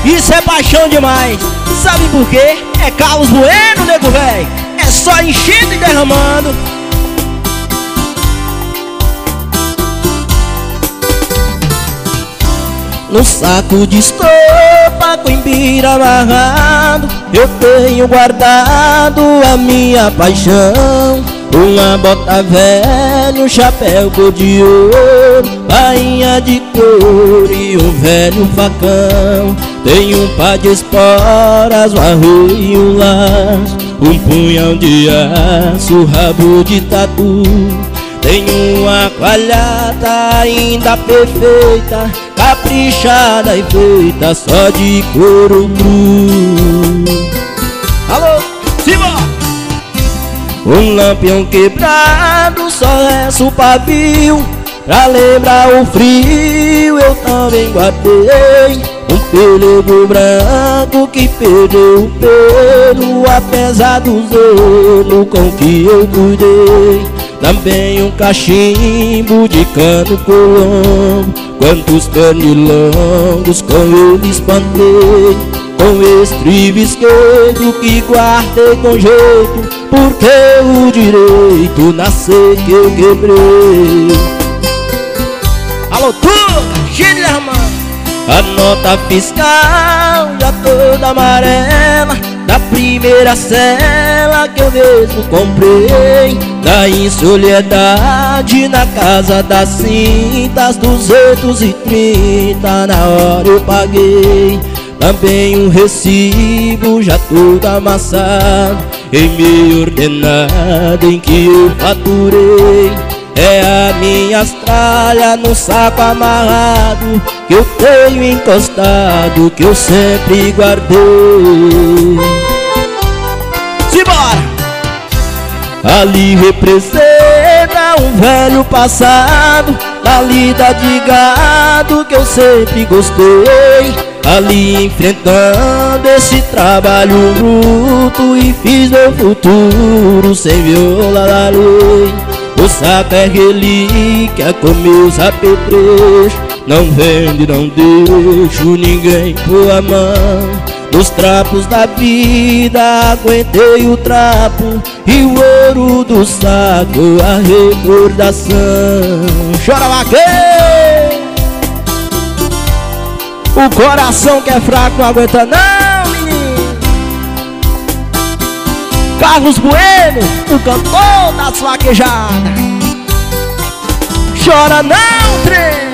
Isso é paixão demais. Sabe por quê? É Carlos Bueno, nego véi. É só enchendo e derramando. No saco de estopa com imbira amarrado, eu tenho guardado a minha paixão. Uma bota velha, um chapéu cor de ouro, bainha de couro e um velho facão. Tem um par de esporas, um arreio e um laço, um punhal de aço, rabo de tatu. Tem uma coalhada ainda perfeita, caprichada e feita só de couro cru. Alô, simbora! Um lampião quebrado, só resta o pavio. Pra lembrar o frio eu também guardei um pelego branco que perdeu o pelo, apesar do zelo com que eu cuidei. Também um cachimbo de cano colombo, quantos pernilongos com ele espantei. Com estribo esquerdo que guardei com jeito, porque o direito nasceu que eu quebrei. Alô, turma, cheio de derramando. A nota fiscal já toda amarela, da primeira cela que eu mesmo comprei. Da insoledade na casa das cintas, 230 na hora eu paguei. Também um recibo já todo amassado, em meio ordenado em que eu faturei. É a minha tralha no saco amarrado, que eu tenho encostado, que eu sempre guardei. Simbora! Ali representa um velho passado, da lida de gado que eu sempre gostei. Ali enfrentando esse trabalho bruto, e fiz meu futuro sem viola da lei. O saco é relíquia com meus apetrechos, não vendo e não deixo ninguém pôr a mão. Nos trapos da vida aguentei o trapo, e o ouro do saco a recordação. Chora vaqueiro! O coração que é fraco não aguenta não, menino. Carlos Bueno, o cantor das vaquejadas. Chora não, trem.